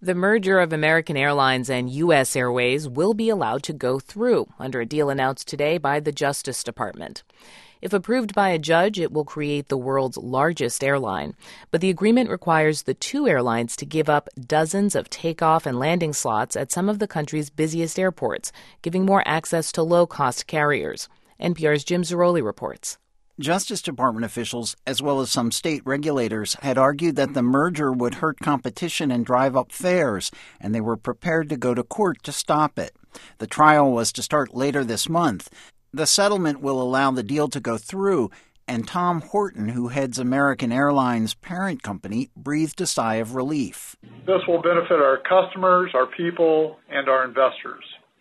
The merger of American Airlines and U.S. Airways will be allowed to go through under a deal announced today by the Justice Department. If approved by a judge, it will create the world's largest airline. But the agreement requires the two airlines to give up dozens of takeoff and landing slots at some of the country's busiest airports, giving more access to low-cost carriers. NPR's Jim Zarroli reports. Justice Department officials, as well as some state regulators, had argued that the merger would hurt competition and drive up fares, and they were prepared to go to court to stop it. The trial was to start later this month. The settlement will allow the deal to go through, and Tom Horton, who heads American Airlines' parent company, breathed a sigh of relief. This will benefit our customers, our people, and our investors.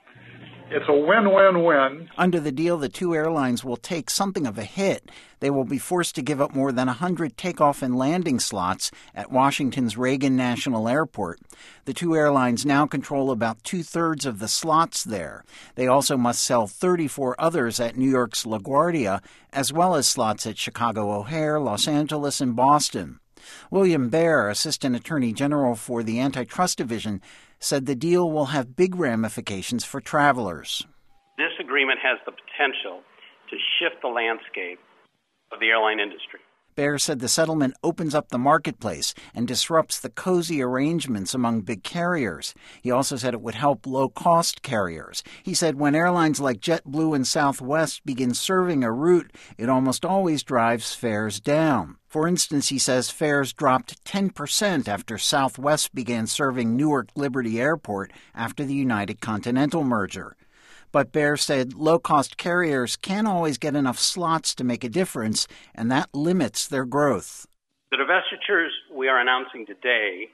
It's a win-win-win. Under the deal, the two airlines will take something of a hit. They will be forced to give up more than 100 takeoff and landing slots at Washington's Reagan National Airport. The two airlines now control about two-thirds of the slots there. They also must sell 34 others at New York's LaGuardia, as well as slots at Chicago O'Hare, Los Angeles, and Boston. William Baer, Assistant Attorney General for the Antitrust Division, said the deal will have big ramifications for travelers. This agreement has the potential to shift the landscape of the airline industry. Baer said the settlement opens up the marketplace and disrupts the cozy arrangements among big carriers. He also said it would help low-cost carriers. He said when airlines like JetBlue and Southwest begin serving a route, it almost always drives fares down. For instance, he says fares dropped 10% after Southwest began serving Newark Liberty Airport after the United Continental merger. But Baer said low-cost carriers can't always get enough slots to make a difference, and that limits their growth. The divestitures we are announcing today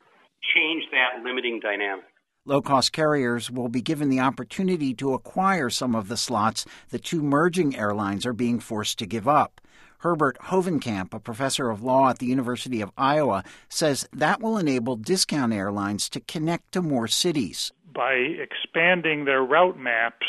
change that limiting dynamic. Low-cost carriers will be given the opportunity to acquire some of the slots the two merging airlines are being forced to give up. Herbert Hovenkamp, a professor of law at the University of Iowa, says that will enable discount airlines to connect to more cities. By expanding their route maps,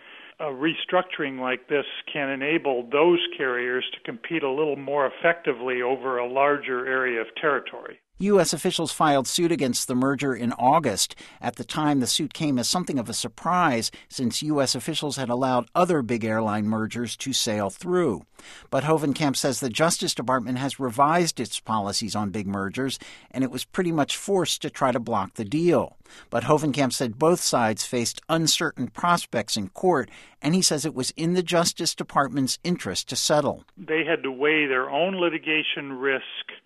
a restructuring like this can enable those carriers to compete a little more effectively over a larger area of territory. U.S. officials filed suit against the merger in August. At the time, the suit came as something of a surprise since U.S. officials had allowed other big airline mergers to sail through. But Hovenkamp says the Justice Department has revised its policies on big mergers, and it was pretty much forced to try to block the deal. But Hovenkamp said both sides faced uncertain prospects in court, and he says it was in the Justice Department's interest to settle. They had to weigh their own litigation risk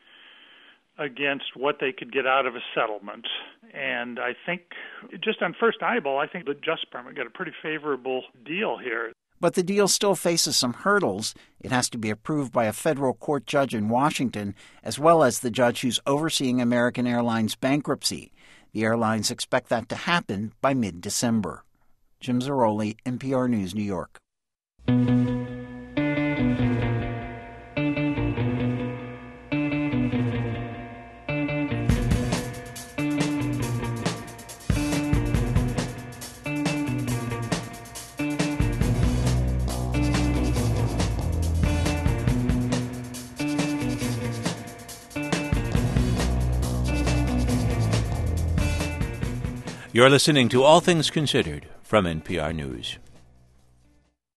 against what they could get out of a settlement. And I think, just on first eyeball, I think the Justice Department got a pretty favorable deal here. But the deal still faces some hurdles. It has to be approved by a federal court judge in Washington, as well as the judge who's overseeing American Airlines bankruptcy. The airlines expect that to happen by mid-December. Jim Zarroli, NPR News, New York. You're listening to All Things Considered from NPR News.